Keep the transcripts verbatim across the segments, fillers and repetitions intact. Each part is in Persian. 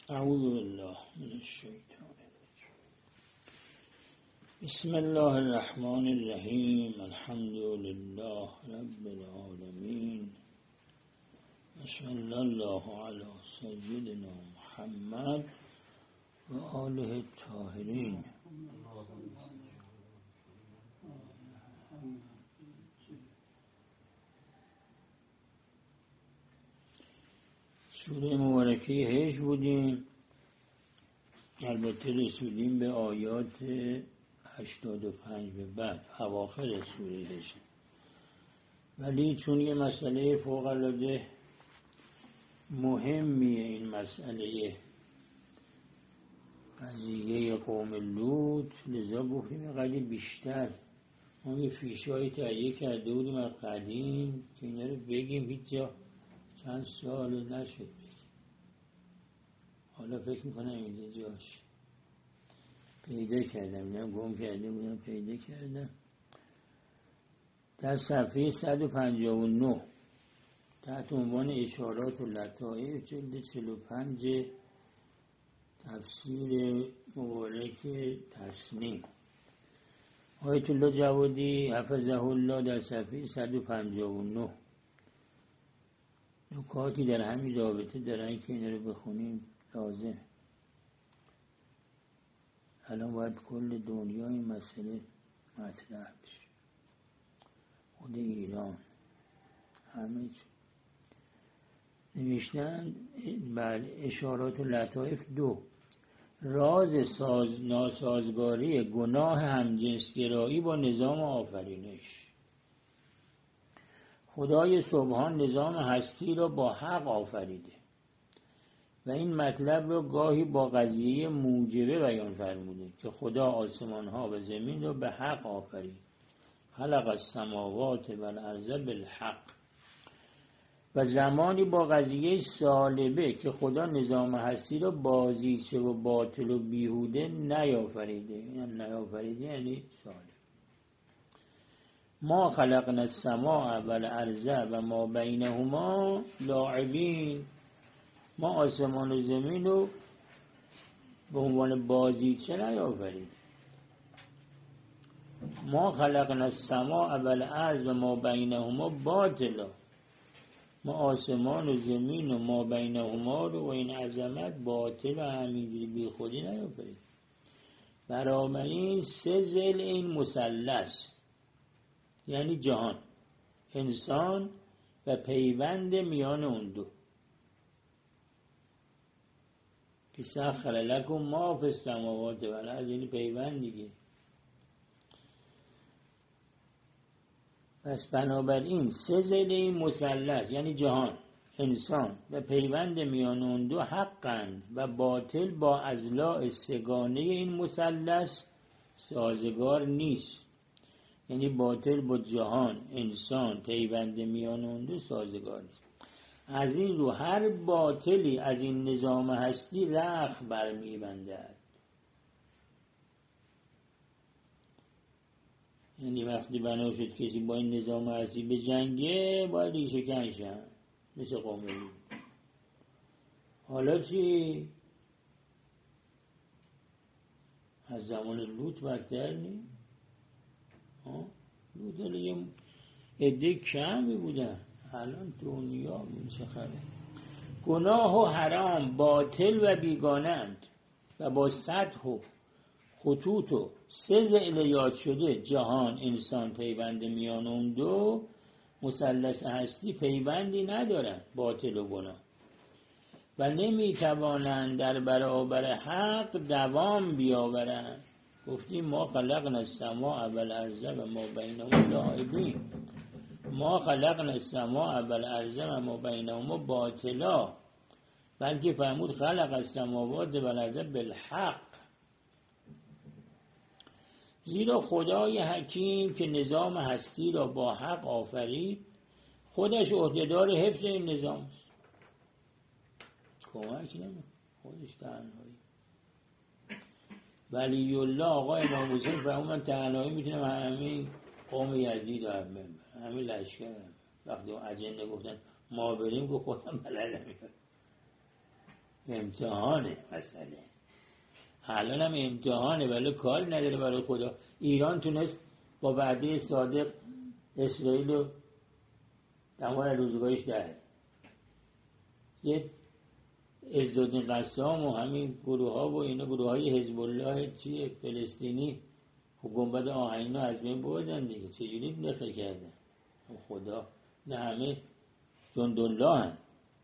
اعوذ بالله من الشیطان الرجیم. بسم الله الرحمن الرحیم. الحمد لله رب العالمین. صلی الله علی سیدنا محمد و آله الطاهرین. سوره مبارکه هجر بودیم، البته رسیدیم به آیات هشتاد و پنج به بعد، اواخر سوره هجر، ولی چون یه مسئله فوق العاده مهمیه این مسئله قضیه قوم لوط، لذا گفتیم قدری بیشتر ما یه فیشایی تهیه کرده بودیم از قدیم که اینا رو بگیم، هیچ جا چند سال نشد بگیم. حالا فکر میکنم اینجا جاش پیدا کردم، اینا گم کرده بودم پیدا کردم. در صفحه صد و پنجاه و نه تحت عنوان اشارات و لطائف، جلد چهل و پنج، تفسیر مبارک تصنیع، آیت الله جوادی حفظه الله در صفحه صد و پنجاه و نه نکاتی در همین رابطه دارن که این رو بخونیم لازم. الان باید کل دنیا این مسئله مطرح بشه، خود ایران، همه چی نوشتن. بله، اشارات و لطائف دو، راز ساز ناسازگاری گناه همجنسگرایی با نظام آفرینش. خدای سبحان نظام هستی را با حق آفریده و این مطلب را گاهی با قضیه موجبه بیان فرموده که خدا آسمان ها و زمین را به حق آفرید، خلق السماوات و الارض بالحق، و زمانی با قضیه سالبه که خدا نظام هستی را بازیچه و باطل و بیهوده نیافریده. اینم نیافریده یعنی سالب. ما خلقنا السماء و الارض و ما بینهما لاعبین. ما آسمان و زمین رو به عنوان بازیچه نیافریدیم. ما خلقنا السماء و الارض و ما بینهما باطلا. ما آسمان و زمین و ما بینهما رو و این عظمت باطل و همینجوری بی خودی نیافریدیم. بنابراین سه ضلع این مثلث یعنی جهان، انسان و پیوند میان اون دو، که سخر لکم ما فی السماوات و الارض، یعنی پیوند دیگه. پس بنابراین سه ضلع این مثلث یعنی جهان، انسان و پیوند میان اون دو حقند و باطل با اضلاع سگانه این مثلث سازگار نیست. یعنی باطل با جهان، انسان، پیوند میان اون دو سازگار نیست. از این رو هر باطلی از این نظام هستی رخ برمی‌بندد. یعنی وقتی بنا شد کسی با این نظام هستی به جنگه، باید ریشه کنشن، مثل قوم لوط. حالا چی؟ از زمان لوط بدتر نی؟ لوط حالا یه عده کمی بودن، الان دنیا این چه خبره. گناه و حرام باطل و بیگانند و با سطح و خطوط و سه ضلع یاد شده، جهان، انسان، پیوند میان اون دو مثلث هستی، پیوندی ندارند باطل و گناه و نمیتوانند در برابر حق دوام بیاورند. گفتیم ما خلقنا السماء و الارض و ما بینهما لاعبین. ما خلقنا السماء و الارض و ما بینهما باطلا، بلکه فرمود خلق السماوات و الارض بالحق. زیرا خدای حکیم که نظام هستی را با حق آفرید، خودش عهدهدار حفظ این نظام است. کمک نمید، خودش تنهایی. ولی الله آقا امام حسین فرمود من تنهایی میتونم همین قوم یزید رو هم ببرم، همین لشکر هم. وقتی اون اجنه گفتن ما بریم، گفت خودم بلدم. امتحانه مسئله. الان هم امتحانه ولی کار نداره برای خدا. ایران تونست با وعده صادق اسرائیل رو تمام روزگارش در یه عزالدین قسام و همین گروه ها و اینا گروه های حزب الله چیه فلسطینی و گنبد آهنینا از بین بردن دیگه. چجوری دخل کردن؟ خدا نه همه جندالله هن.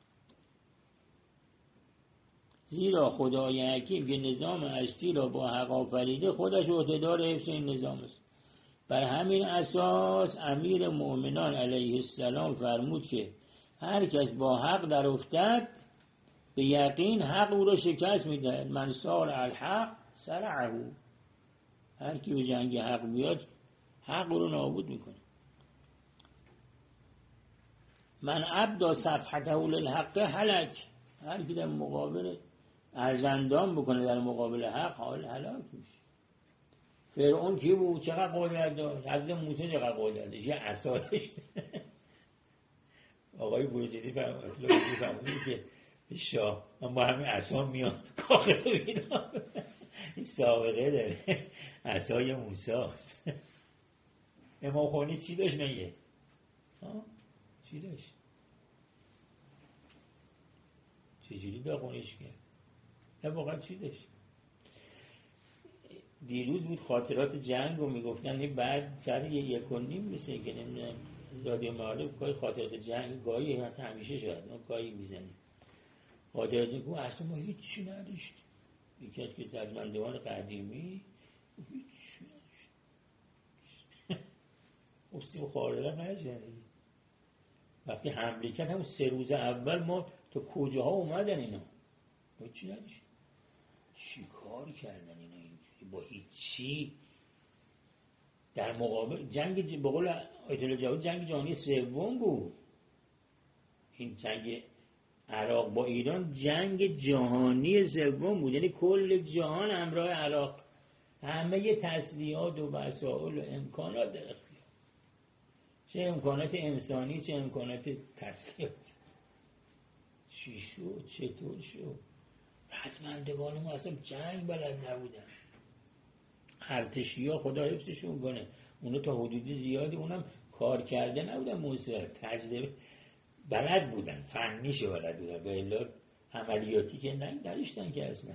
زیرا خدای حکیم که نظام هستی را با حق آفریده خودش عهده‌دار حفظ این نظام است. بر همین اساس امیر مؤمنان علیه السلام فرمود که هر کس با حق در افتد به یقین حق او را شکست می‌دهد. من سار الحق سرعه. هر کی به جنگ حق بیاد حق رو نابود میکنه. من ابدا صفحته للحق هلک. هر کی در مقابل ارزندان بکنه در مقابل حق حال هلاک میشه. فرعون کی بود؟ چقدر قدرت داشت؟ حضرت موسی چقدر قدرت داشت؟ یه عصا داشت. آقای بروجردی فرمود که شاه من با همین عصا میام کاخ رو میدم. این سابقه داره. عصای موسی است. امام خمینی چی داشت میگه؟ ها؟ چی داشت؟ چجوری داغونش کرد؟ نه واقعا چی داشت؟ دیروز بود خاطرات جنگ رو میگفتن بعد سر یه یک و نیم مثل که نمیدونم رادیو معارف گاهی خاطرات جنگ گاهی حتی همیشه شاید گاهی میزنیم خاطرات جنگ اصلا ما هیچی نداشتیم. یکی از که از مندوان قدیمی هیچی نداشتیم. خب سیم خاردرم نشدنی وقتی حمله کرد همون سه روز اول ما تا کجاها اومدن اینا هیچی نداشتیم. چی کار کردن اینا اینجوری با هیچی در مقابل جنگ به قول آیت الله جواد جنگ جهانی سوم بود. این جنگ عراق با ایران جنگ جهانی سوم بود. یعنی کل جهان همراه عراق همه تسلیحات و وسایل و امکانات در اختیار چه امکانات انسانی چه امکانات تسلیحات. چی شد؟ چطور شد؟ رزمندگان ما اصلا جنگ بلد نبودن. ارتشی ها خدا حفظشون کنه اونا تا حدودی زیادی اونم کار کرده نبودن. موسیقی تجربه بلد بودن فنیشو بلد بودن به الا عملیاتی که نداشتن که اصلا.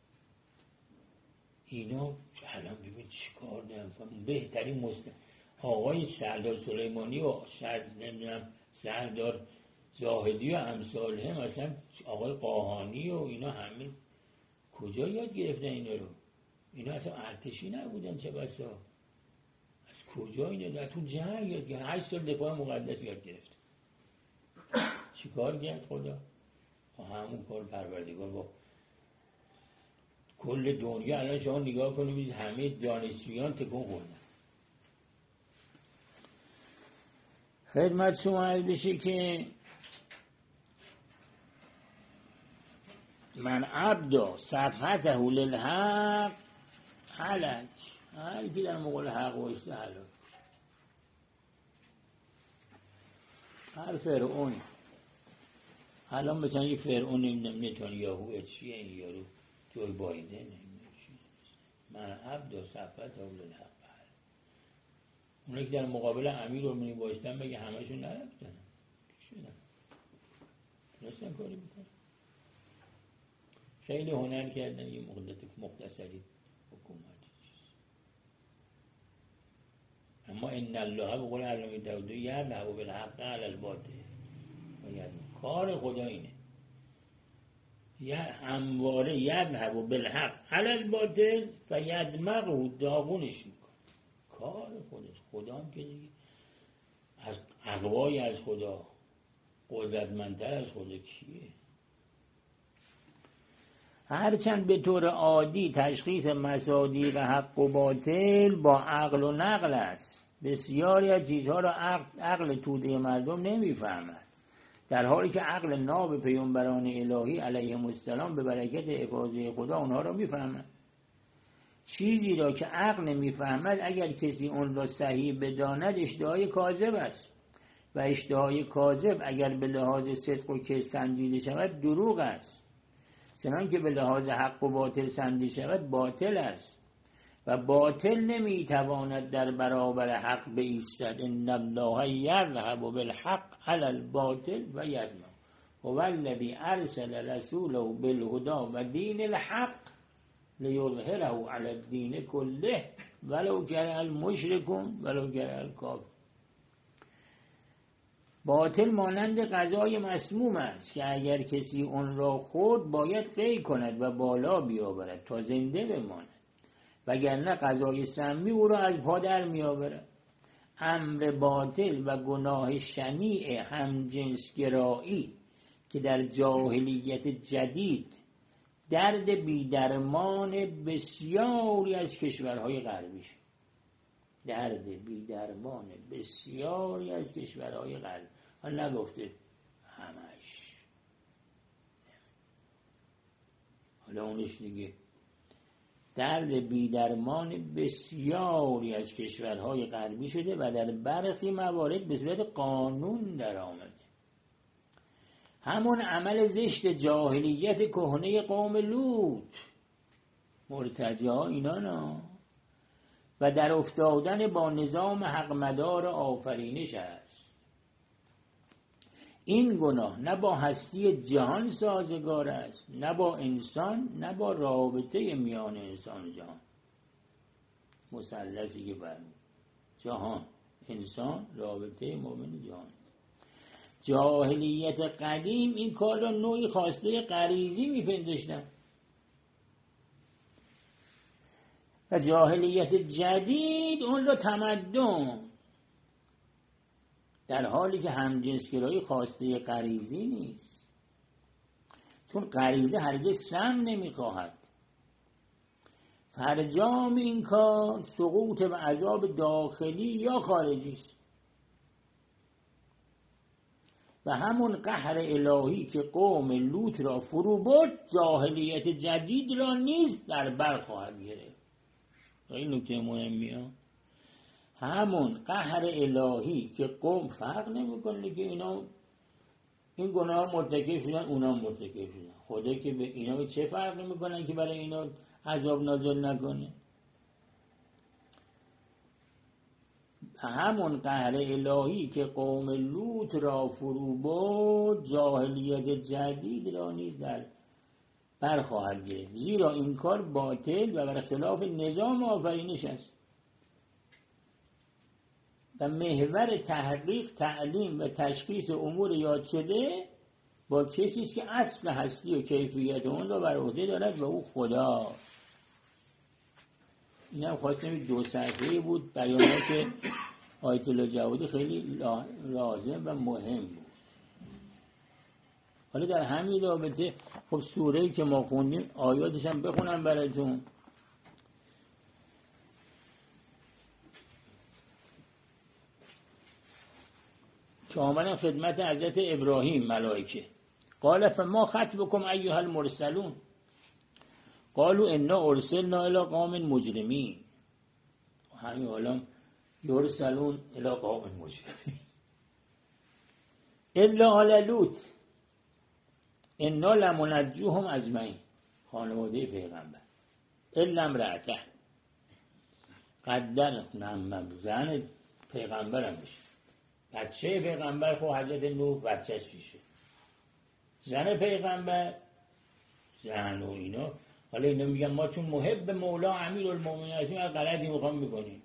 اینا الان ببین چی کار نمیکنن. بهترین مست آقای سردار سلیمانی و شرد نمیدونم سردار زاهدی و امثال هم مثلا آقای قاهانی و اینا همه کجا یاد گرفتن اینا رو؟ اینا اصلا ارتشی نبودن چه بسا. از کجا اینا در تو جنگ یاد گرفتن؟ هشت سال دفاع مقدس یاد گرفت. چی کار کرد خدا؟ با همون کار پروردگار با کل دنیا. الان شما نگاه کنید همه دانشجویان تکون خوردن. خدمت شما عرض بشه که من عبدا صفحته للحق هلک. هر کی در مقابل حق وایسته هلاک. هر فرعون الان مثلا یه فرعون نمیدونم نتانیاهو چیه این یارو جوی بایدن نمیدونم چیه. من عبدا صفحته للحق. اونایی که در مقابل امیر رو می بایستن بگه همه‌شون نرفتن چی شدن؟ تونستن کاری بکنن. خیلی هنر کردن یه مدت مختصری حکومتی چیز. اما ان الله به قول علامه داودی یذهب بالحق علی الباطل. باید کار خدا اینه. یا همواره یذهب بالحق علی الباطل فیدمغه داغونش میکنه. کار خودش. خدا هم که دیگه از اقوای از خدا قدرتمندتر از خدا کیه؟ هرچند به طور عادی تشخیص مصادیق حق و باطل با عقل و نقل است، بسیاری از چیزها را عقل, عقل توده مردم نمیفهمد، در حالی که عقل ناب پیامبران الهی علیهم السلام به برکت افاضه خدا اونها را میفهمد. چیزی را که عقل نمیفهمد اگر کسی اون را صحیح بداند اشتهای کاذب است و اشتهای کاذب اگر به لحاظ صدق و کذب سنجیده شود دروغ است. چنان که به لحاظ حق و باطل سنجی شود باطل است و باطل نمیتواند در برابر حق بایستد. ان الله یذهب بالحق علی الباطل و یدمغ هو الذی ارسل رسوله بالهدی و دین الحق لیظهره علی الدین کله ولو کره المشرکون ولو کره الکافرون. باطل مانند غذای مسموم است که اگر کسی آن را خورد باید قی کند و بالا بیاورد تا زنده بماند، وگرنه غذای سمی او را از پا در میآورد. امر باطل و گناه شنیع همجنسگرایی که در جاهلیت جدید درد بیدرمان بسیاری از کشورهای غربی شد. درد بیدرمان بسیاری از کشورهای غربی، حالا نگفته همش، حالا اونش دیگه درد بیدرمان بسیاری از کشورهای غربی شده و در برخی موارد به صورت قانون در آمده. همون عمل زشت جاهلیت کهنه قوم لوط، مرتجا اینا نه، و در افتادن با نظام حق مدار آفرینش است. این گناه نه با هستی جهان سازگار است، نه با انسان، نه با رابطه میان انسان و جهان. مثلثی که فرمود جهان، انسان، رابطه مؤمن جهان. جاهلیت قدیم این کار را نوعی خواسته غریزی میپنداشتن و جاهلیت جدید اون را تمدن، در حالی که همجنسگرایی خواسته غریزی نیست، چون غریزه هرگز سم نمیخواهد. فرجام این کار سقوط و عذاب داخلی یا خارجی است و همون قهر الهی که قوم لوط را فرو برد جاهلیت جدید را نیز در بر خواهد گرفت. این نکته مهمیه. همون قهر الهی که قوم فرق نمیکنه که اینا این گناه مرتکب شدن اونا مرتکب شدن، خدا که به اینا به چه فرق نمیکنن که برای اینا عذاب نازل نکنه. همون قهر الهی که قوم لوط را فرو برد جاهلیت جدید را نیز در بر خواهد گرفت، زیرا این کار باطل و بر خلاف نظام آفرینش است و محور تحقیق، تعلیم و تشخیص امور یاد شده با کسی است که اصل هستی و کیفیت اون را بر عهده دارد و او خدا. این هم خواستم دو صفحه‌ای بود، بیانات آیت الله جوادی خیلی لازم و مهم بود. حالا در همین رابطه خب سوره‌ای که ما خوندیم آیاتش هم بخونم براتون. که آمدن خدمت حضرت ابراهیم ملائکه. قال فما خطبكم ایها المرسلون قالوا انا ارسلنا الى قوم مجرمین. همین حالا یرسلون الى قوم مجرمین الا آل لوط انا لمنجوهم اجمعین. خانواده پیغمبر الا امرأته، قدر نمم زن پیغمبر هم بشه، بچه پیغمبر خب حضرت نوح بچهش چیشه، زن پیغمبر زن و اینا. حالا اینا میگن ما چون محب مولا امیر المومنین هستیم از غلطی میخوام میکنیم.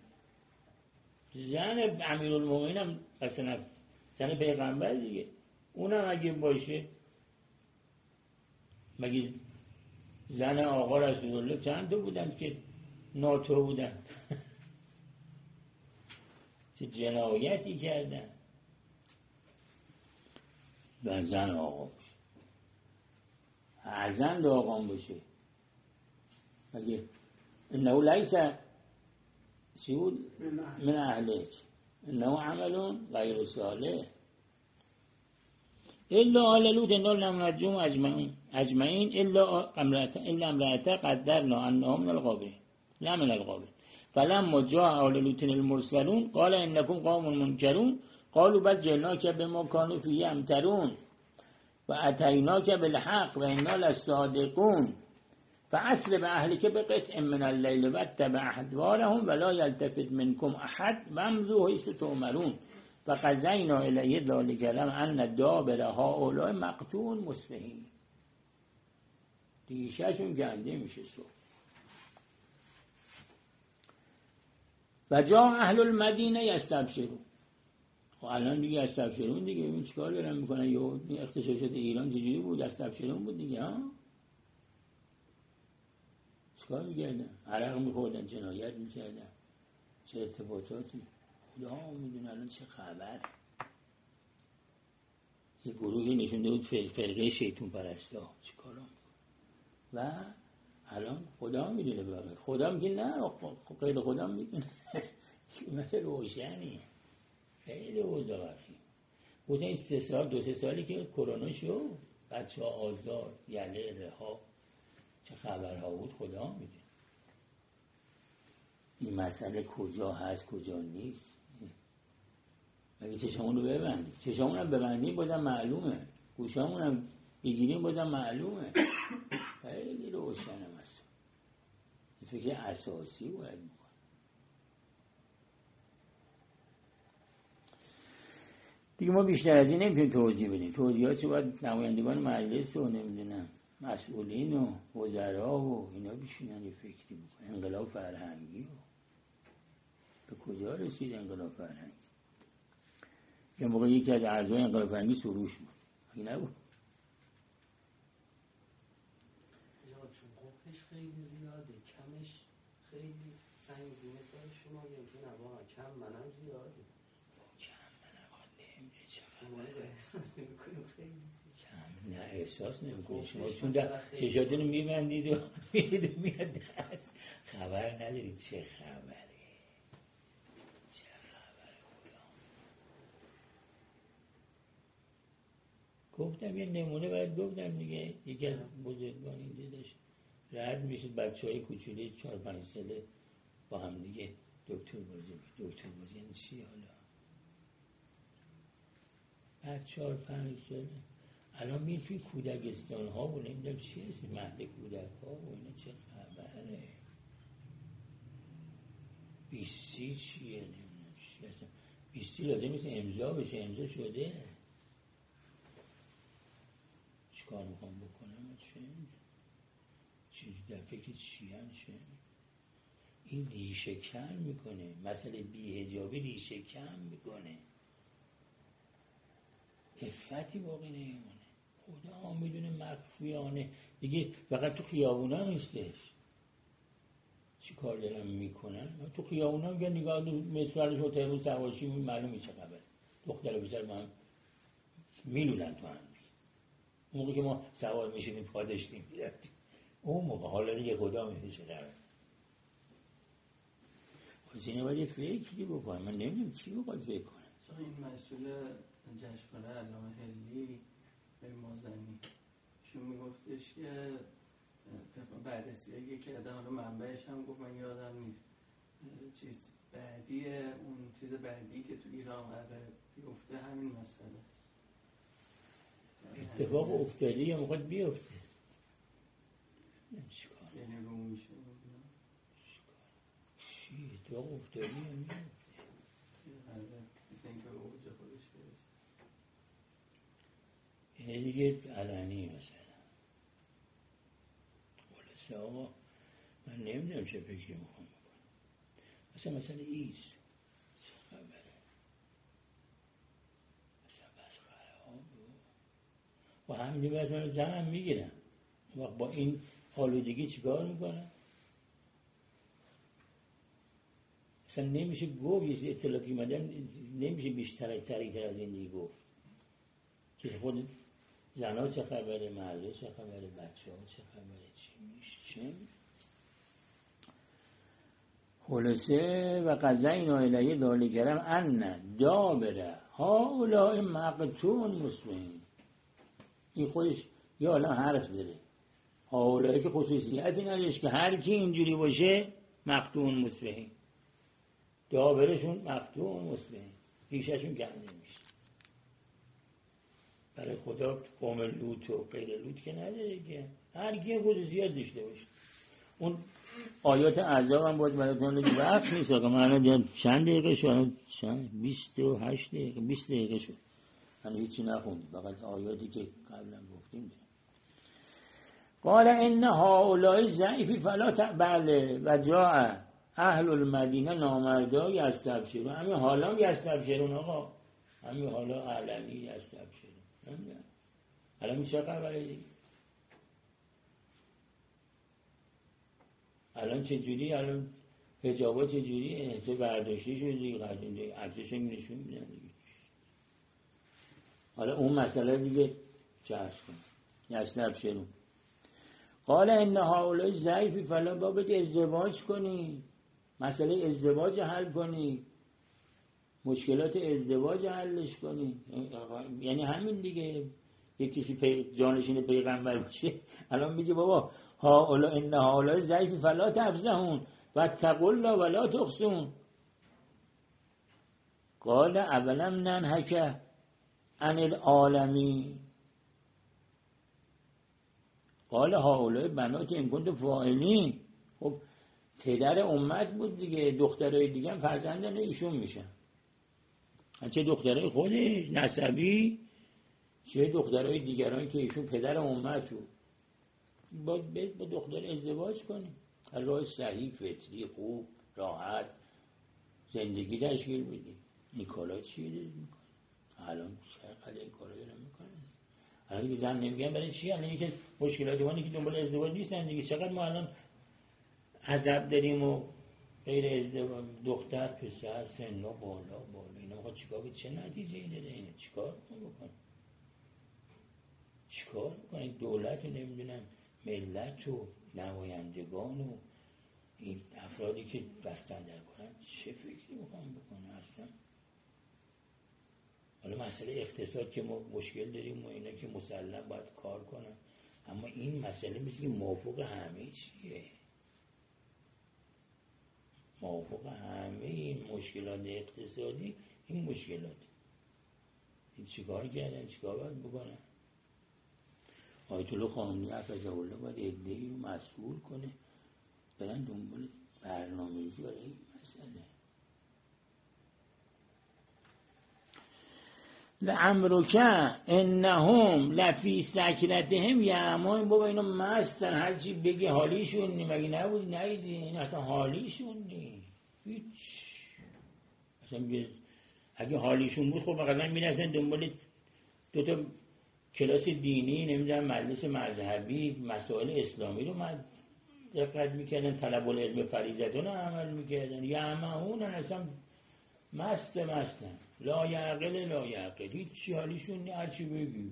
زن امیر المومنین هم اصلا زن پیغمبر دیگه، اونم اگه باشه. مگه زن آقا رسول الله چند تا بودن که ناتو بودن؟ چه جنایتی کردن. و زن آقا باشه، هر زن آقا باشه. مگه انه لیس چیود من اهلک انه عمل غیر صالح الا آل لوط انا لمنجوهم اجمعین اجمعین الا امرأته الا امرأته قدرنا انها من الغابرین لا من الغابرین فلما جاء آل لوط المرسلون قال انکم قوم منکرون قالوا بل جئناک بما كانوا فیه یمترون. و اتیناک بالحق و انا لصادقون فاصل به اهلک بقطع من اللیل و اتبع ادبارهم ولا یلتفت منکم احد وامضوا حیث تؤمرون و قضینا الیه ذلک ان دابر هؤلاء مقطوع مصبحین. ریشه‌شون گنده میشه صبح. و جا اهل المدینه یستبشرون. خب الان دیگه یستبشرون دیگه این چیکار دارن میکنن؟ یا اغتشاشات ایران چجوری بود؟ یستبشرون بود دیگه ها. چیکار میکردن؟ عرق میخوردن، جنایت میکردن، چه ارتباطاتی خدا میدونه. الان چه خبر؟ یه گروهی نشونده بود فرقه شیطون پرستا چیکارا و الان خدا میدونه. بقید خدا میگه نه، غیر خدا میدونه. مثل روشنیه. خیلی اوضاع وخیم بودن. این سه سال دو سه سالی که کرونا شد، بچه ها آزار، یله رها، چه خبرها بود خدا میدونه. این مسئله کجا هست کجا نیست. مگه چشمون رو ببندیم؟ چشمون هم ببندیم بازم معلومه، گوشامون هم بگیریم بازم معلومه. خیلی روشنه مثلا. این فکر اساسی باید میکنه. دیگه ما بیشتر از این نمیتونیم توضیح بدیم. توضیحات باید نمایندگان مجلس و نمیدونم مسئولین و وزرا و اینا بیشونن یه فکری بکنن. انقلاب فرهنگی و به کجا رسید انقلاب فرهنگی؟ یه موقع یکی از اعضای انقلاب فرهنگی سروش بود، این نبود؟ یا چون قبحش خیلی زیاده، کمش خیلی سنگینه سر شما، یا که نه واقعا کم منم زیاده. کم منم آده نمیده چقدر شما رو احساس نمی کنیم خیلی کم. نه احساس نمی کنیم شما، چون در چشاتون میبندید و میرید و میاد دست، خبر ندارید چه خبره. گفتم یه نمونه باید گفتم دیگه. یکی از بزرگان اینجا داشت رد میشد، بچه های کوچولی چهار پنج ساله با هم دیگه دکتر بازی می. دکتر بازی یعنی چی حالا؟ بعد چهار پنج ساله الان میری توی کودکستان ها و نمیدونم چی هست، مهد کودک ها و اینا چه خبره؟ بیستی چیه؟ نمیدونم چی هست. بیستی لازم نیست امضا بشه، امضا شده. کار میخوام بکنم چه چیزی در فکر چی هم چه این ریشه کم میکنه. مسئله بی‌حجابی ریشه کم میکنه، عفتی باقی نمیمونه. خدا میدونه مخفیانه دیگه. فقط تو خیابونا نیستش چی کار دارن میکنن. تو خیابونا میگن نگاه مترالش و تهرون سوارشی معلومه چه خبره. دختر بسر با هم میلولن تو هم. اون موقع که ما سوار میشیم پا داشتیم میرفتیم اون موقع. حالا دیگه خدا میده چه قرار. اینه باید یه فکری بکنم. من نمیدونم کی باید فکر کنم. چون این مسئول جشنواره علامه حلی به مازنی شون میگفتش که طبعا بررسی هایی که در حالا منبعش هم گفت من یادم نیست چیز بعدی اون چیز بعدی که تو ایران قراره بیفته همین مسئله است. اتفاق افتادی یا میخواد بیفته؟ چیکار؟ یعنی رو میشه چی؟ اتفاق افتادی یا میفته؟ مثل اینکه به اوج خودش برسه. یعنی دیگه علنی مثلا خلاصه آقا من نمیدونم چه فکری میخوام بکنم. مثلا مثلا ایست چه خبره؟ و همینی باید من زنم میگیرم. وقت با این آلودگی چیکار میکنم؟ اصلا نمیشه گفت یه اطلاعاتی مدام نمیشه بیشتر تریتر از این دیگه گفت که خود زنها چه خبره، مرده چه خبره، بچه ها چه خبره، چی میشه چه خلاصه. و قضینا الیه ذلک ان دابر هؤلاء مقطوع مصبحین. این خودش یه عالم حرف داره. هؤلاء که خصوصیتی نداشت که هر کی اینجوری باشه مقطوع مصبحین. دابرشون مقطوع مصبحین، ریشهشون کنده میشه. برای خدا قوم لوط و غیر لوط که نداره که هر کی خصوصیات داشته باشه. اون آیات عذاب هم باز براتون وقت نیست که من الان چند دقیقه شد، چند بیست و هشت دقیقه بیست دقیقه شد من هیچی نخوندم، فقط آیاتی که قبلا گفتیم. قال ان هؤلاء ضعیفی فلا تقبل و جاء اهل المدینه نامردا یستبشرون. همین حالا یستبشرون آقا، همین حالا علنی یستبشرون. نمیدونم الان میشه خبره دیگه. الان چه جوری، الان حجابا چه جوریه، چه برداشتی شده دیگه، عکسش هم نشون میدن دیگه. حالا اون مسئله دیگه چه عرض کنم. یستبشرون. قال ان هؤلاء ضعیفی فلا باید ازدواج کنی، مسئله ازدواج حل کنی، مشکلات ازدواج حلش کنی. یعنی همین دیگه. یک کسی پی جانشین پیغمبر باشه الان میگه بابا هؤلاء ان هؤلاء ضعیفی فلا تفزهون واتقوا الله ولا تخزون. قال اولم ننهک عن العالمین. قال هؤلاء بنات ان کنتم فاعلین. خب پدر امت بود دیگه، دخترای دیگه هم فرزندان ایشون میشن، چه دخترای خودش نسبی چه دخترای دیگران که ایشون پدر امت بود. باید با دختر ازدواج کنیم، راه صحیح فطری خوب راحت زندگی تشکیل بدیم. این کارا چیه دارید میکنیم الان؟ چقدر این کارا دارن میکنن الان دیگه؟ زن نمیگن برای چی؟ الان یکی مشکلاتی وانی که دنبال ازدواج نیستن دیگه. چقدر ما الان عذاب داریم و غیر ازدواج، دختر پسر سن‌ها بالا بالا. اینا آقا چیکار، چه نتیجه‌ای داره؟ اینا چیکار بکنن؟ چیکار بکنن؟ دولت و نمیدونم ملت و نمایندگان و این افرادی که بستن در کنن چه فکری بکنن بکنن اصلا؟ حالا مسئله اقتصاد که ما مشکل داریم و اینا که مسلم باید کار کنن، اما این مسئله مثل که موافق همه چیه، موافق همه این مشکلات اقتصادی. این مشکلات این چیکار کردن، چیکار باید بکنن؟ آیت الله خامنه‌ای حفظه الله باید عده‌ای رو مسئول کنه برن دنبال برنامه‌ریزی برای این مسئله. لعمرک انهم لفی سکرتهم یعمهون. بابا اینا مستن، هرچی بگی حالیشون نی. مگه نبود ندیدی؟ این اصلا حالیشون نی هیچ. اصلا بیز... اگه حالیشون بود خب مثلا میرفتن دنبال دوتا کلاس دینی، نمیدونم مجلس مذهبی، مسائل اسلامی رو من دقت میکردن، طلب العلم فریضتون رو عمل میکردن. یعمهون اصلا مست مستن، لا یعقل لا یعقل، هیچ چی حالیشون نی، هرچی بگی.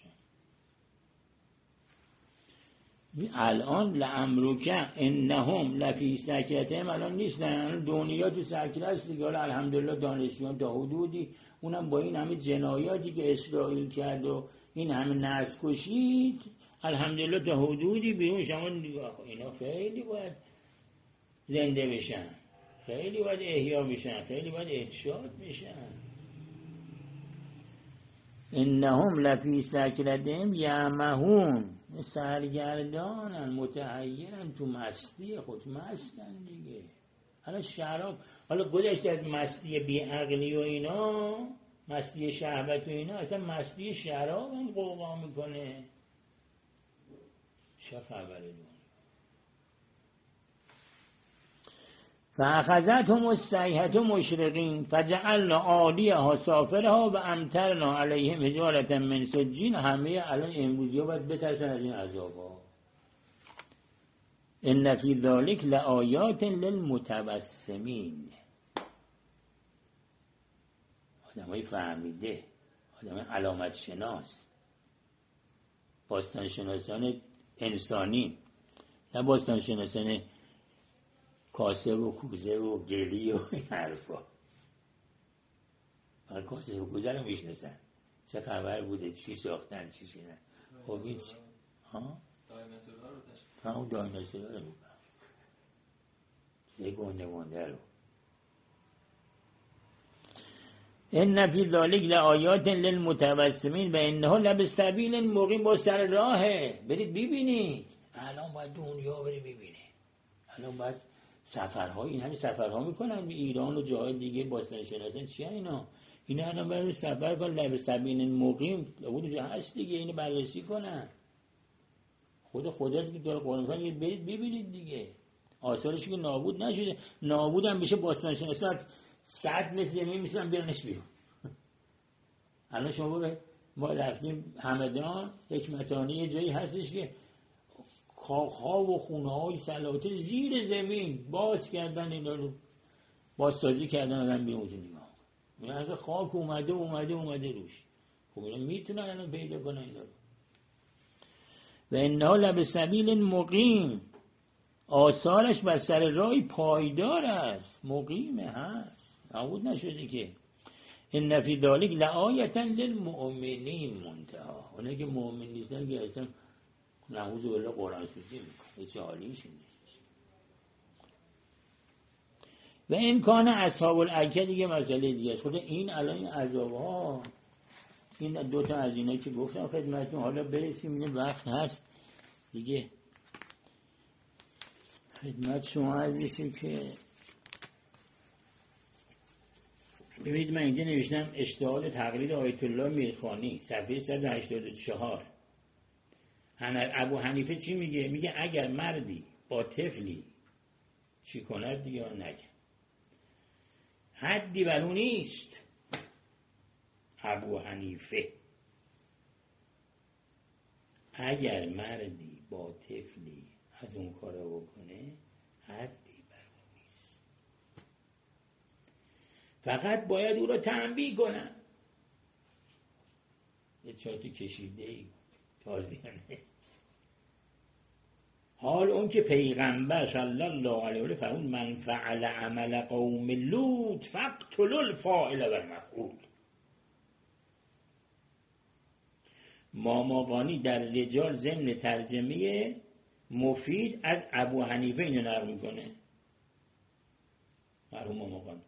الان لعمرک انهم لفی سکرتهم الان نیستن، دنیا تو سکره است دیگه. حالا الحمدلله دانشجویان تا حدودی، اونم با این همه جنایاتی که اسرائیل کرد و این همه نسل کشید، الحمدلله تا حدودی بیرون. شما اینا خیلی باید زنده بشن، خیلی باید احیا بشن، خیلی باید ارشاد بشن. انهم لفی سکرتهم یعمهون، سرگردانن، متحیرن، تو مستی خود مستن دیگه. حالا شراب، حالا گذشته از مستی بی عقلی و اینا، مستی شهوت و اینا، اصلا مستی شراب هم قوقا میکنه. چه خبره دون؟ فاخذتهم الصیحة مشرقین فجعلنا عالیها سافلها و امطرنا علیهم حجارة من سجیل. همه الان امروزی ها باید بترسن از این عذابا. ان فی ذلک لآیات للمتبسمین. آدمای فهمیده، آدمای علامت شناس، باستان شناسان انسانی، نه باستان شناسان کاسه و کوزه و گلی و این حرفا. فقط کاسه و کوزه رو میشناسن، چه خبر بوده، چی ساختن، چی شدن. خب هیچ ها دایناسورها رو تشکیل ها اون دایناسورها رو میکنن، یه گنده گنده رو. ان فی ذلک لآیات للمتوسمین و انه لبسبیل مقیم، با سر راهه. برید ببینید. الان باید دنیا بری ببینید. الان باید سفرها، این همین سفرها میکنن به ایران و جاهای دیگه، باستان شناسان چیه اینا؟ اینا الان برای سفر کن لبسبیل مقیم، لابد اونجا هست دیگه، اینو بررسی کنن. خود خودت که داره قرآن فرمود برید ببینید دیگه. آثارش که نابود نشده، نابود هم بشه باستان شناسان صد متر زمین میتونن بیارنش بیرون. الان شما به ما رفتیم همدان، حکمتانه یه جایی هستش که کاخها و خونه های سلاطین زیر زمین باز کردن، اینا رو بازسازی کردن، آدم بیرون اونجا نگاه. یعنی خاک اومده اومده اومده روش. خب اینا میتونن الان پیدا کنن اینا رو. و انه لبسبیل مقیم، آثارش بر سر راه پایدار است، مقیمه هست، نابود نشده که. ان فی ذلک لآیة للمؤمنین منتها، اونایی که مؤمن نیستن که اصلا نعوذ بالله قرآن سوزی میکنه، چه حالیشون نیستش. و امکان اصحاب الایکه دیگه مسئله دیگه است. خود این الان این عذابها، این دو تا از اینا که گفتم خدمتتون، حالا برسیم این وقت هست دیگه خدمت شما عرض بشه که ببینید من اینجا نوشتم اشتغال تقلید آیت الله میرخانی صفحه صد و هشتاد و چهار. ابو حنیفه چی میگه؟ میگه اگر مردی با طفلی چی کند دیگه نگه، حدی بر اون نیست. ابو حنیفه اگر مردی با طفلی از اون کارا بکنه حدی بر اون نیست، فقط باید او را تنبیه کنن. یه چاتی کشیده ای تازیانه. حال اون که پیغمبر صلی الله علیه و آله فرمود من فعل عمل قوم لوط فاقتلوا الفاعل و المفعول. ماماقانی در رجال ضمن ترجمه مفید از ابو حنیفه اینو نقل میکنه، مرحوم ماماقانی،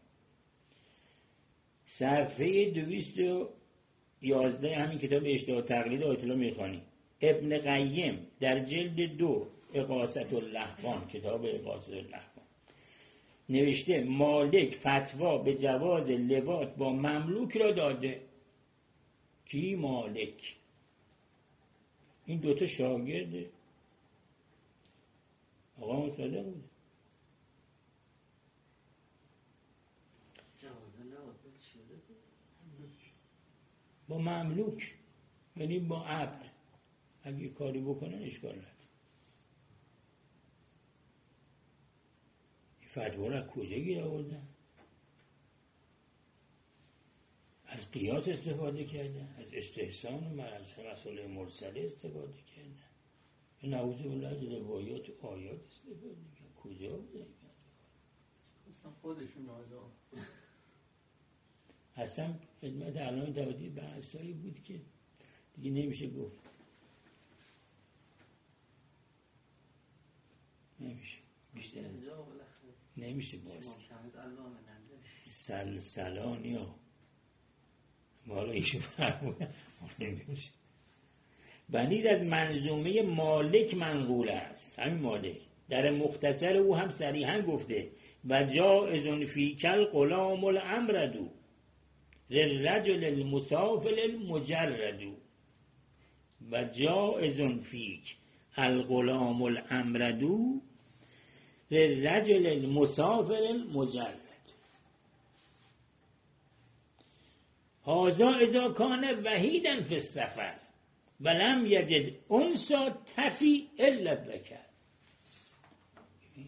صفحه دویست و یازده همین کتاب اشتهار تقلید آیت الله میرخانی. ابن قیم در جلد دو اغاثة اللهفان، کتاب اغاثة اللهفان، نوشته مالک فتوا به جواز لواط با مملوک را داده. کی؟ مالک. این دوتا شاگرد آقا مصدق بود. با مملوک یعنی با عبد اگه کاری بکنن اشکال نداره. این فتوا را کجا گیر آوردن؟ از قیاس استفاده کردن، از استحسان و از مسئله مرسله استفاده کردن، نعوذ بالله از روایات و آیات استفاده کردن. کجا بوده؟ اصلا خودشون آزاد اصلا خدمت علامه داودی بحثایی بود که دیگه نمیشه گفت، نمیشه بیشتر نمیشه باز سل سلان یا مالا ایشو فرمونه نمیشه. و نیز از منظومه مالک منقول است. همین مالک در مختصر او هم صریحا گفته و جائز فی کل غلام الامردو للرجل المسافر المجرد و جائز فیک الغلام الامردو للرجل المسافر المجرد. هذا اذا کان وحیدا فی السفر ولم یجد انسا تفی الا الذکر. این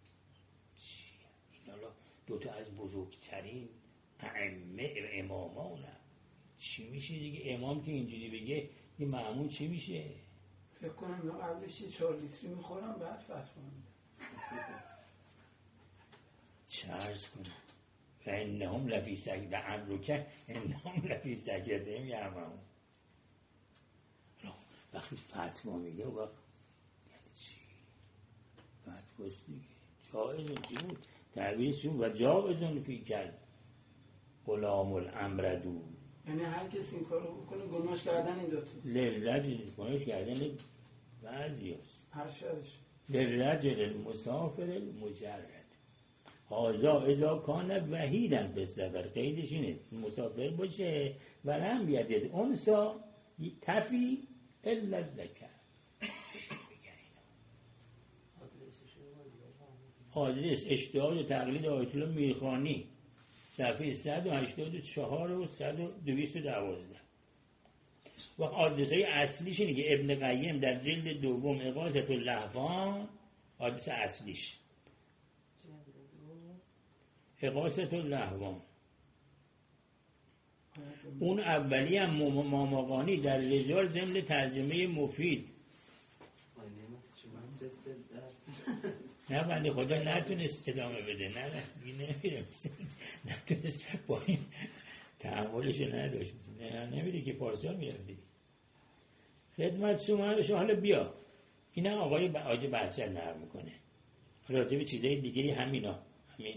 حالا دوتا از بزرگترین ائمه امامان چی میشه دیگه؟ امام که اینجوری بگه این مأمون چی میشه؟ فکر کنم یا قبلش یه چهار لیتری میخورم بعد فتوا میدم. چه عرض کنم و انهم لفی سجده امرکه انهم لفی سجده میامون. وقتی فتوا میگه وقت یعنی چی؟ فتواست دیگه. جایزون چی بود؟ تعبیرشون و جایزون فی کرد غلام الامر دو. یعنی هر کسی این کارو بکنه گناهش کردن این دوتاست. للرجل گناهش کردن بعضی هست. هر شرش للرجل المسافر المجرد هازا اذا کان وحیدن فی السفر. قیدش اینه مسافر باشه و هم بیاد انسا تفی الا الذکر. آدرس اشتهاد و تقلید آیت الله میرخانی صفحه صد و هشتاد و چهار و صد و دویست و دوازده. و آدرس های اصلیش اینه که ابن قیم در جلد دوم اغاثة اللهفان آدرس اصلیش اغاثة اللهفان. اون اولی هم ماماقانی در رجال ضمن ترجمه مفید. نه بنده خدا نتونست ادامه بده، نه نه نمیرم نتونست با این تحملشو نداشت، نه نمیده که پارسال میرفتی خدمت شما. شما حالا بیا اینا آقای آجه بحثل نرم میکنه راجع به چیزای دیگری همینا. همین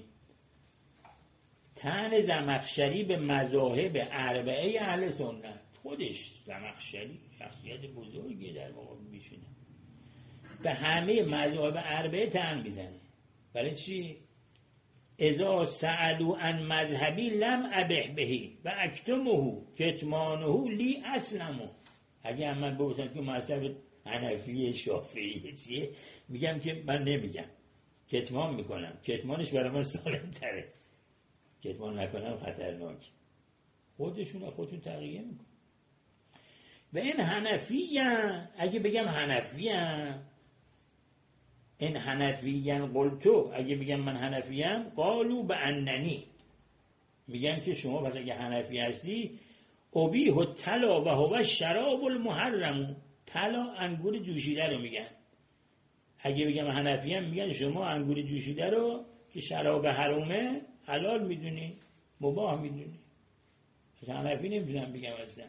تن زمخشری به مذاهب اربعه اهل سنت. خودش زمخشری شخصیت بزرگی در واقع میشونه، به همه مذاهب اربعه تن میزنه. برای چی؟ اذا سألوا عن مذهبی لم ابح بهی و اکتمه کتمانه لی اسلمو. اگه هم من بپرسن که مذهب حنفی شافعی چیه، میگم که من نمیگم، کتمان میکنم، کتمانش برای من سالم تره، کتمان نکنم خطرناک. خودشون خودشون تغییر میکنن. و این حنفیان، اگه بگم حنفیان، این حنفیان قلتو، اگه بگم من حنفیم، قالو به اننی، میگم که شما پس اگه حنفی هستی ابیح الطلا و هو شراب المحرم. طلا انگور جوشیده رو میگن. اگه بگم حنفیم میگن شما انگور جوشیده رو که شراب حرامه حلال میدونی، مباح میدونی. پس حنفی نمیدونم بگم اصلا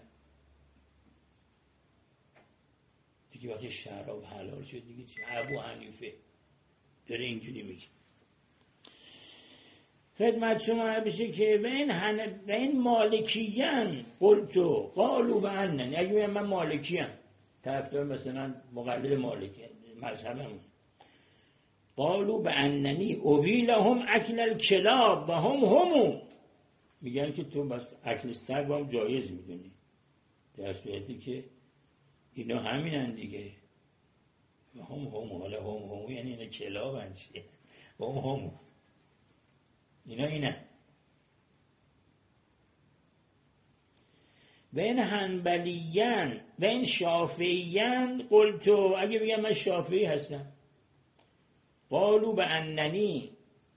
دیگه. وقتی شراب حلال شد دیگه چی؟ ابو حنیفه داره اینجوری میگه. خدمت شما بشه که به این, هن... به این مالکیان قلتو قالو به انن. اگه من مالکیم، طرفدار مثلا مقلد مالکی مذهبمون، قالو به اننی ابی لهم اکل الکلاب و هم همو، میگن که تو بس اکل سگ هم جایز میدونی، در صورتی که اینا همینن دیگه. و هم همو، حالا هم همو یعنی اینا کلاب هن چیه؟ هم همو اینا اینه. و این حنبلیان و این شافعیان قلتو، اگه بگم من شافعی هستم، قالو به اننی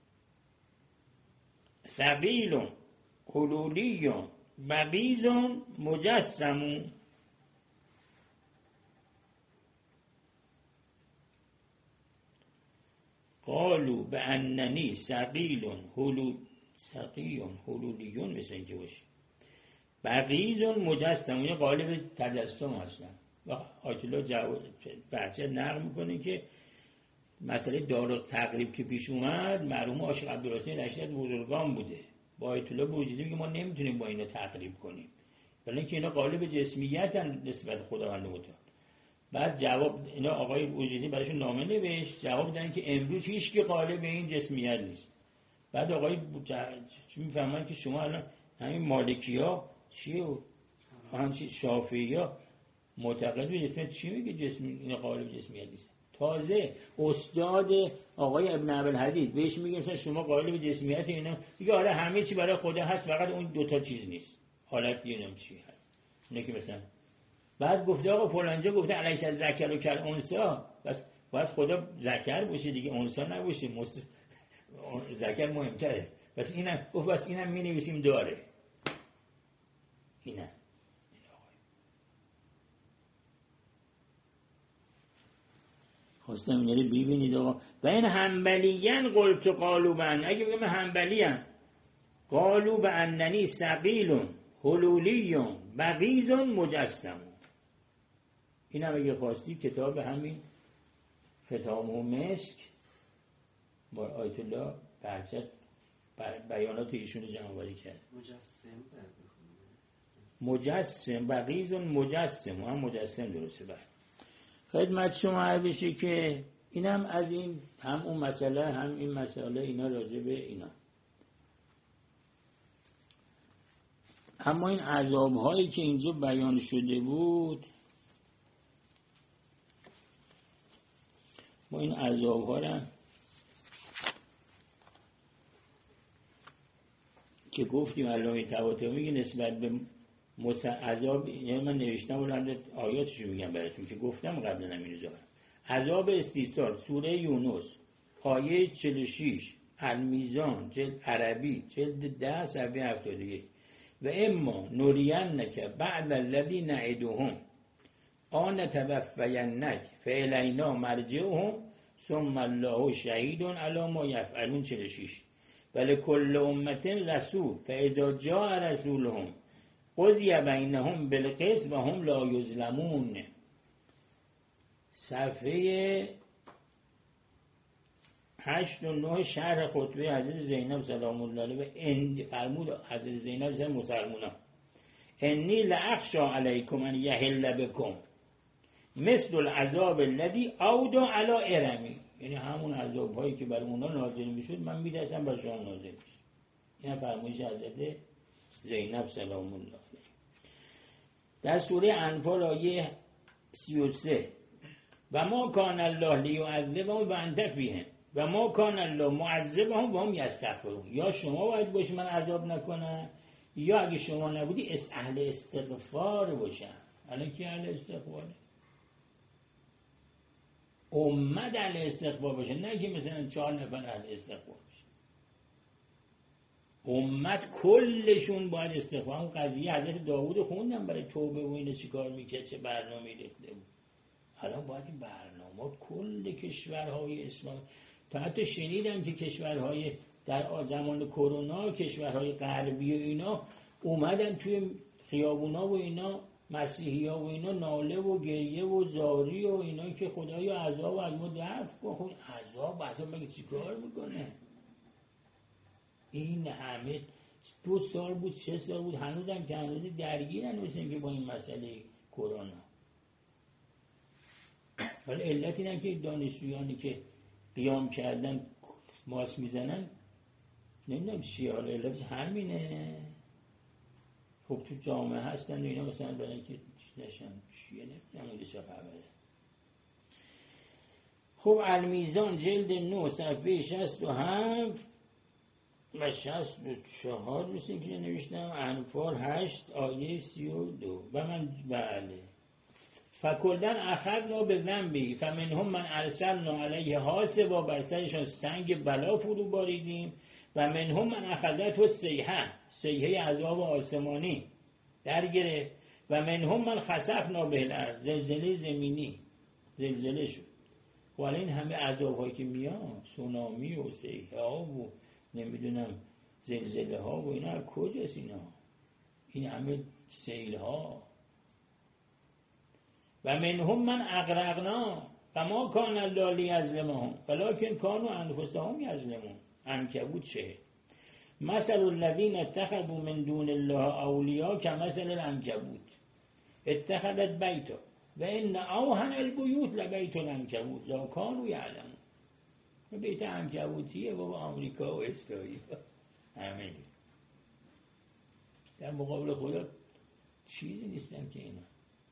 ثقیل حلولی بغیض مجسم. قالو به اننی ثقیل حلول ثقیل حلولیون مثل اینکه باشه، بغیض مجسم، این قالب تجسم هستن. و آیت الله جواد بحث نقل میکنه که مسئله دار و تقریب که پیش اومد، مرحوم عاشق عبدالحسین رشیدی از بزرگان بوده، با آیت الله بوجودی میگه ما نمیتونیم با اینا تقریب کنیم، ولی اینکه اینا قالب جسمیتن نسبت خداوند متعال. بعد جواب اینا آقای وجودی براشون نامه نوشت، جواب دادن که امروز هیچ کی قالب این جسمیت نیست. بعد آقای چی میفهمن که شما الان همین مالکی‌ها چیه و همین شافعی‌ها معتقد به جسمیت چی میگه جسم اینا قالب جسمیت نیست. تازه استاد آقای ابن عبدالحدید بهش میگه مثلا شما قالب جسمیت اینا، میگه آره همه چی برای خدا هست فقط اون دو تا چیز نیست، حالت اینم چی هست. اینه که مثلا بعد گفته آقا فلانجا گفته علیس از ذکر و کل انسا، بس باید خدا ذکر باشه دیگه، انسا نباشه، مست... ذکر مهمتره. بس اینم گفت بس اینم می نویسیم داره. اینم خواستم این رو ببینید آقا. و این حنبلیان قلت قالو بن، اگه بگم حنبلیان قالو به اننی ثقیل حلولی بغیض مجسم. این هم اگه خواستی کتاب همین ختام و مسک با آیت الله بحثت بیانات ایشون جمع آوری کرد. مجسم بعد بخونه. مجسم بغیض مجسم هم مجسم درسته. بعد خدمت شما عرض بشه که اینم از این هم اون مسئله هم این مسئله اینا راجع به اینا. اما این عذاب هایی که اینجا بیان شده بود، ما این عذاب ها را که گفتیم علامه طباطبایی میگه نسبت به عذاب، یعنی من نوشتم ولی آیاتشو میگم براتون که گفتم قبلا همین روزا. عذاب استیصال سوره یونس آیه چهل و شش، المیزان جلد عربی جلد ده صفحه هفتاد و یک. و اما نورینک بعد الذی نعدهم آن توفینک فالینا مرجعهم ثم الله شهید علی ما یفعلون چهل و شش. ولکل امة رسول فاذا جاء رسولهم قضی بینهم بالقسط و هم لا یظلمون. صفحه هشت و نه شرح خطبه حضرت زینب سلام الله علیها. و ان فرمود حضرت زینب زن مسلمونا انی لاخشا علیکم ان یحل بکم مثل العذاب الذی اودع علی ارمی. یعنی همون عذاب هایی که بر اونا نازل میشد من میدرسم بر شما نازل میشه. این فرمایش حضرت زینب سلام الله علیها. در سوره انفال آیه سی و سه و ما کان الله لیعذبهم و انت فیهم و ما کان الله معذبهم و هم یستغفرون. یا شما باید باشی من عذاب نکنم، یا اگه شما نبودی اس اهل استغفار باشن. الان کی اهل استغفاره؟ امت اهل استغفار باشه، نه که مثلا چهار نفر اهل استغفار باشه. امت کلشون باید استغفار. اون قضیه حضرت داوود خوندم برای توبه و اینه چیکار میکرد، چه برنامه‌ای ریخته بود. الان باید این برنامه کل کشورهای اسلام، تا حتی شنیدم که کشورهای در زمان کرونا کشورهای غربی و اینا اومدن توی خیابونا و اینا مسیحی ها و اینا ناله و گریه و زاری و اینا که خدایا عذاب از ما دفع کن. خود عذاب عذاب مگه چی کار میکنه؟ این همه دو سال بود سه سال بود هنوزم که هنوز درگیرن مثل که با این مسئله کرونا. ولی علت اینه که دانشجویانی که قیام کردن ماسک میزنن، نمیدونم چیه، حالا علتش همینه. خب تو جامعه هستن و اینا مثلا برای که نشن چیه، نمیدونم اونجا چه خبره. خب المیزان جلد نه صفحه شصت و هفت و شصت و چهار مثل که نوشتم. انفال هشت آیه سی و دو. و من بله فکلن اخذنا به ذنبی فمنهم من ارسلنا علیه حاصبا، بر سرشان سنگ بلا فرو باریدیم. و منهم من اخذته الصیحه، صیحه عذاب آسمانی در گرفت. و منهم من خسفنا به الارض، زلزله زمینی زلزله شد. ولی این همه عذاب هایی که میاد، سونامی و صیحه ها و نمیدونم زلزله ها و اینا کجاست اینا؟ این همه سیل ها. و منهم من اغرقنا و ما کان الله لیظلمهم ولکن کانوا انفسهم یظلمون. عنکبوت چه؟ مثل الذین اتخذوا من دون الله اولیاء کمثل العنکبوت اتخذت بیتا و ان اوهن البیوت لبیت العنکبوت لو کانوا یعلمون. بیت عنکبوتیه بابا، آمریکا و اسرائیل همین در مقابل خدا چیزی نیستن که اینا.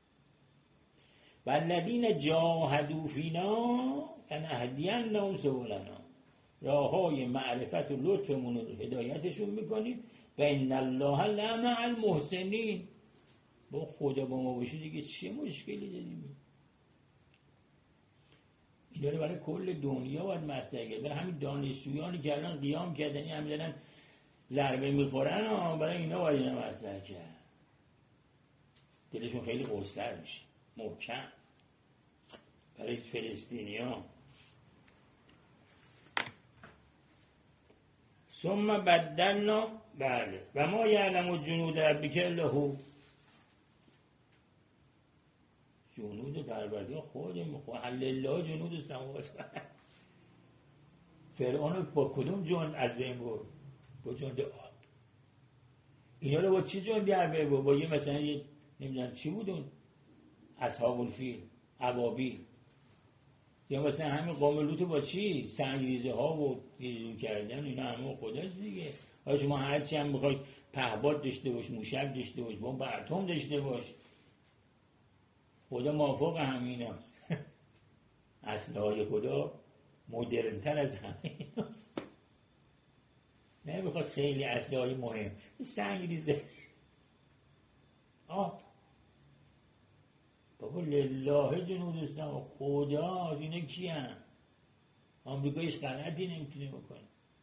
والذین جاهدوا فینا لنهدینهم سبلنا، راههای معرفت و لطفمون رو هدایتشون میکنیم. و ان الله لمع المحسنین. با خدا با ما باشی دیگه چه مشکلی داریم؟ اینا رو برای کل دنیا باید مطرح کرد. برای همین دانشجویانی که الان قیام کردن همین دارن ضربه میخورن، برای اینا باید اینا مطرح کرد. دلشون خیلی قوس‌تر میشه، محکم. برای فلسطینیان ثم بدلنا بله و ما یعلم جنود ربک الا هو. جنود پروردگار خود مخوال الله جنود السماوات. فرعون با کدوم جن از بین برد؟ با جاده آب. اینا رو با چی جان در با, با یه مثلا یه نمیدونم چی بودون، اصحاب الفیل، ابابیل، یا مثلا همین قوم لوط با چی؟ سنگریزه ها و دیزو کردن، اینا همه خداست دیگه. حالا شما هرچی هم بخوای پهباد داشته باش، موشک داشته باش، بمب اتم داشته باش، خدا موافق همین هست. اسلحه خدا مدرن‌تر از همه هست. نه بخواد خیلی اسلحه مهم، سنگریزه آب. بابا لله جنود اسلام، خدا اینا کی هم؟ آمریکایش غلطی نمیتونه بکنه.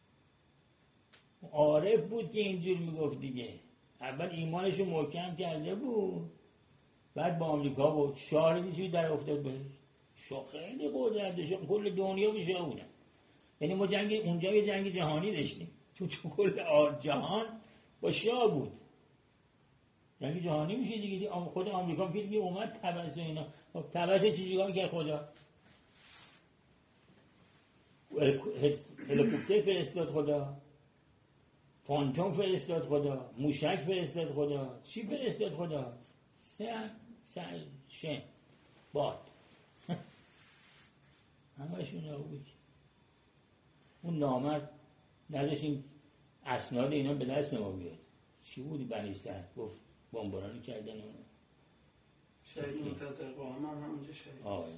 عارف بود که اینجور میگفت دیگه. اول ایمانشو محکم کرده بود، بعد با آمریکا بود شاه چیزی در افتاد بهش. شاه خیلی قدرت داشت، کل دنیا به شاه بودن. یعنی ما جنگ اونجا یه جنگ جهانی داشتیم، تو تو کل جهان با شاه بود. جنگ جهانی میشه دیگه. خود آمریکا که دیگه اومد تبس اینا، تبس چیزی که خدا هلیکوپتر فرستاد خدا، فانتوم فرستاد خدا، موشک فرستاد خدا، چی فرستاد خدا؟ سه سه شن باد همشون رو بود. اون نامرد نذاشت این اسناد اینا به دست ما بیاد. چی بودی بنیستن؟ گفت بمبارانی کردن اونو. شهید منتظر قوام هم همونجا شهید. آره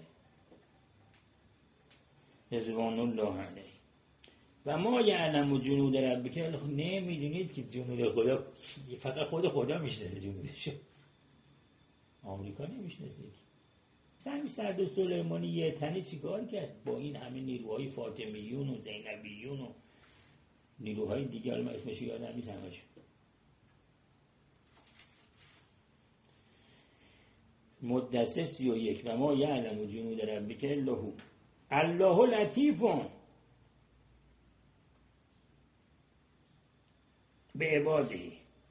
رضوان الله علیه. و ما یعلم جنود ربک، نمیدونید که جنود خدا فقط خود خدا میشناسه جنودشو. آمریکا نمیشناسه. همین سرد سلیمانی یه تنه چیکار کرد با این همه نیروهای فاطمیون و زینبیون و نیروهای دیگه، الان اسمشو یادم نیست همشون. مدثر سی و یک. و ما یعلم جنود ربک الا هو الله لطیف به عباده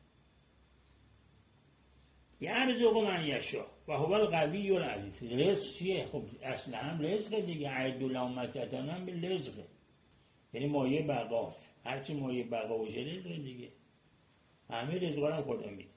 یرزق من یشاء و هو القوی العزیز. رزق چیه؟ خب اصلا هم رزق دیگه، عید لامتتان هم به رزقه، یعنی مایه بقاست. هرچی مایه بقا باشه رزق دیگه. همه رزقا رو خدا میده.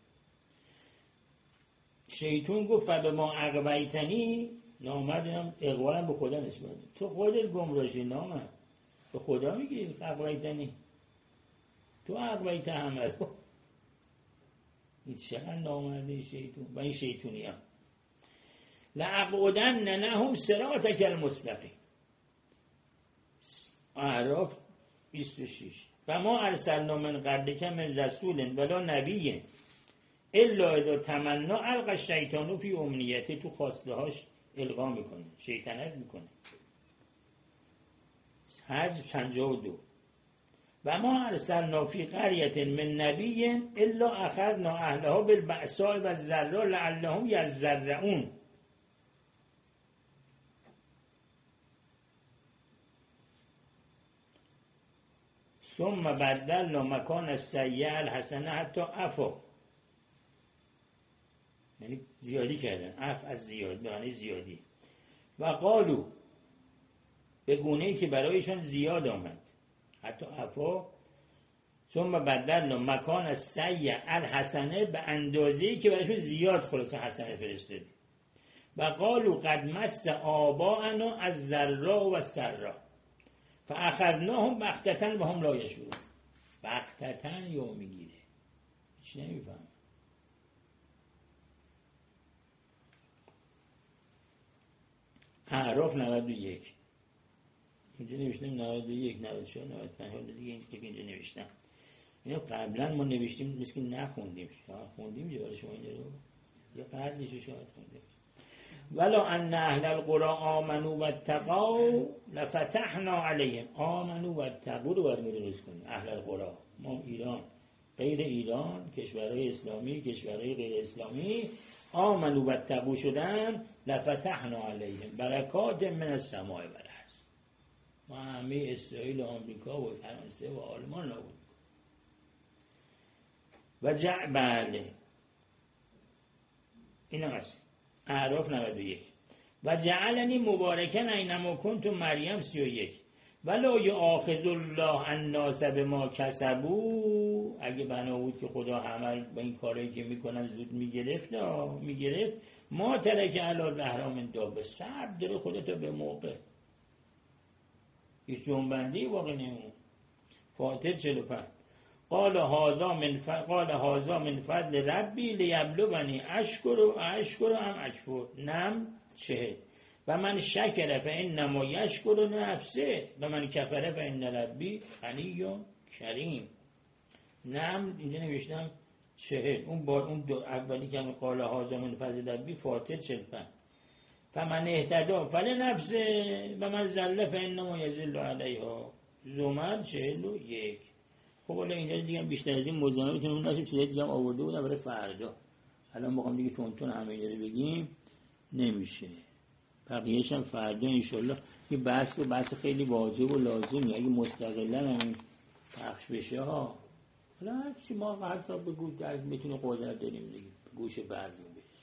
شیطون گفت فبه ما اغویتنی، نامرد اینم اقوالم به خدا نسبت. تو خودت گمراشی، نامرد به خدا میگی اغویتنی، تو اغویت همه رو. این چقدر نامرده شیطون و این شیطونی هم. لأقعدن لهم صراطک المستقیم. اعراف بیست و شش. و ما ارسلنا من قبلک من رسول ولا نبی الا اذا تمنا القى الشیطان فی امنیته، تو خواسته هاش القا میکنه، شیطنت میکنه. حج پنجاه و دو. و ما ارسلنا فی قریة من نبی الا اخذنا اهلها بالبأساء والضراء لعلهم یضرعون. ثم بدلنا مکان السیئة الحسنة حتی عفوا، یعنی زیادی کردن، عفو از زیاد به معنی زیادی. و قالو، به گونه‌ای که برایشان زیاد آمد، حتی عفا. ثم بدلنا مکان السیئة الحسنه، به اندازه‌ای که برایشون زیاد خلاص حسنه فرستادیم. و قالو قد مس آباءنا الضراء و السراء فاخذناهم بغتة و هم لا یشعرون. بغتة یا میگیره، هیچ نمیفهم. اعراف نود و یک. اینجا نوشتم نود و یک، نود و چهار، نود و پنج. حالا دیگه اینجا نوشتم. اینا قبلا ما نوشتیم مثل که نخوندیم. خوندیم جواب شما این رو یا قبلش رو شاید خوندیم. ولا ان اهل القرى آمنوا واتقوا لفتحنا علیهم. آمنوا واتقوا رو باید درست کنیم. اهل القرى، ما ایران، غیر ایران، کشورهای اسلامی، کشورهای غیر اسلامی، آمنوا واتقوا شدن، لفتحنا علیهم برکات من السماء و الارض. ما همه اسرائیل و آمریکا و فرانسه و آلمان نابود و جع بله این هم هست. اعراف نود و یک. و جعلنی مبارکن اینما کنت، مریم سی و یک. ولا یؤاخذ الله الناس بما کسبوا، اگه بنا بود که خدا همه به این کارایی که میکنن زود میگرفت میگرفت ما ترک علی ظهرها من دابه، صبر داره خودت به موقع، هیچ جنبندی واقع نمون. فاطر چهل و پنج قال هذا من ف... قال هذا من فضل ربی لیبلونی اشکر و اشکر ام اکفر. نم چهل و من شکر فانما یشکر نفسه و من کفر فان ربی غنی کریم. نم اینجا نوشتم چهل، اون بار اون دو اولی که قال هذا من فضل ربی فاطر چهل و پنج فمن اهتدی فلنفسه و من ضل فانما یضل علیها. زمر چهل و یک. خب حالا اینا دیگه بیشتر از این مزاحم بتونیم نشیم، چیزای دیگه هم آورده بودم برای فردا، الان بخوام دیگه تون تون همه اینا رو بگیم نمیشه، بقیه‌اش هم فردا انشالله. این بحث و بحث خیلی واجب و لازمی، اگه مستقلا همین پخش بشه ها، حالا هر چی ما حتی بگو در میتونه قدرت داریم دیگه گوش بعضی برسه.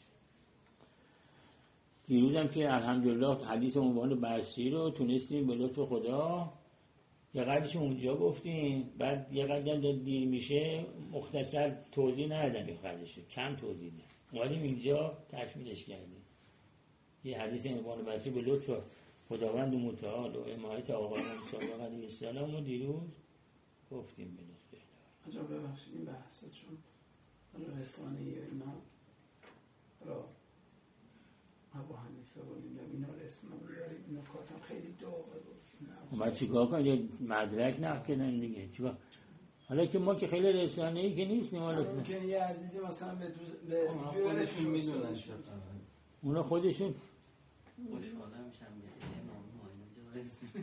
دیروزم که الحمدلله حدیث عنوان بحثی رو تونستیم به لطف خدا یه قدرش اونجا گفتیم، بعد یه قدر دیر میشه مختصر توضیح ندادم، یه قدرش کم توضیح دادم، اومدیم اینجا تکمیلش کردیم. یه حدیث عنوان بحثی به لطف خداوند متعال و حمایت آقا صلی الله علیه السلام رو دیروز گفتیم به لطف آجا. ببخشید این بحثا چون رسانه ای اینا را ابو حنیفه بودیم اینا رسما بیاریم، اینا کاتم خیلی داغه بود. ما چیکار کنیم؟ یه مدرک نکنن دیگه چیکار؟ حالا که ما که خیلی رسانه ای که نیستیم، حالا ممکنه یه عزیزی مثلا به دوز به خودشون میدونن شد اونا خودشون خوشحالم میشم بده امام ما اینجا رسید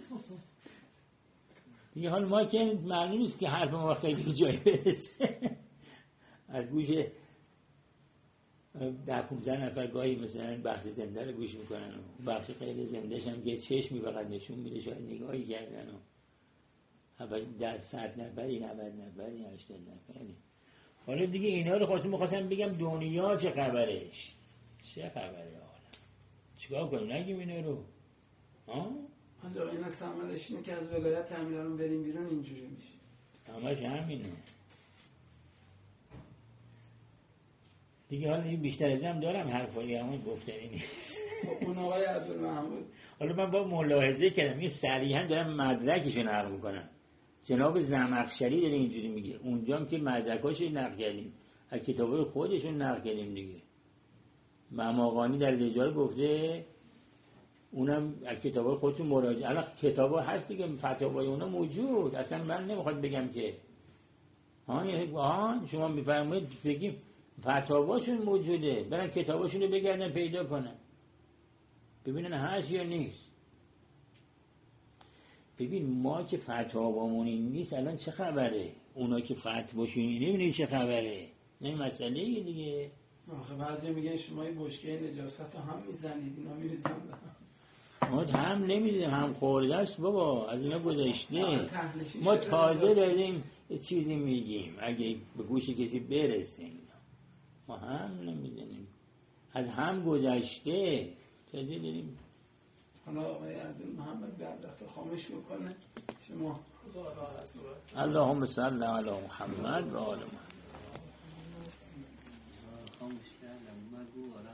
دیگه. حالا ما که معلوم نیست که حرف ما خیلی جایی برسه. از گوش ده پونزده نفر گاهی مثلا بخش زنده رو گوش میکنن و بخش خیلی زندهش هم یه چشمی فقط نشون میده، شاید نگاهی کردن و اول در صد نفری نود نفری هشتاد نفری. حالا دیگه اینا رو خواستم میخواستم بگم دنیا چه خبرش، چه خبره حالا چیکار کنیم نگیم اینا رو ها؟ آجا اینا سمرش اینه که از ولایت امیران بریم بیرون اینجوری میشه، همش همینه دیگه. حالا این بیشتر از هم دارم حرفایی همون گفتنی نیست. اون آقای عبدالمحمود حالا من با ملاحظه کردم این صریحا دارم مدرکشو نقل میکنم، جناب زمخشری داره اینجوری میگه، اونجا هم که مدرکاشو نقل کردیم از کتابای خودشون نقل کردیم دیگه. مماقانی در رجال گفته اونم از کتابای خودشون مراجعه، الان کتابا هست دیگه، فتاوای اونا موجود، اصلا من نمیخواد بگم که ها یعنی ها شما میفرمایید بگیم فتاواشون موجوده، برن کتاباشون رو بگردن پیدا کنن ببینن هست یا نیست. ببین ما که فتاوامون این نیست الان چه خبره، اونا که فتواشون اینه نمیدونی چه خبره، نه مسئله دیگه. آخه بعضی میگن شما این بشکه نجاست رو هم میزنید، اینا میریزن ما هم نمیدونیم هم خورده است بابا، از اینا گذشته. ما تازه داریم چیزی میگیم اگه به گوش کسی برسه اینا، ما هم نمیدونیم از هم گذشته تازه داریم. حالا آقای عبدالمحمد بعض وقتا خاموش میکنه شما اللهم صل علی محمد و آل محمد. خاموش کردم مگو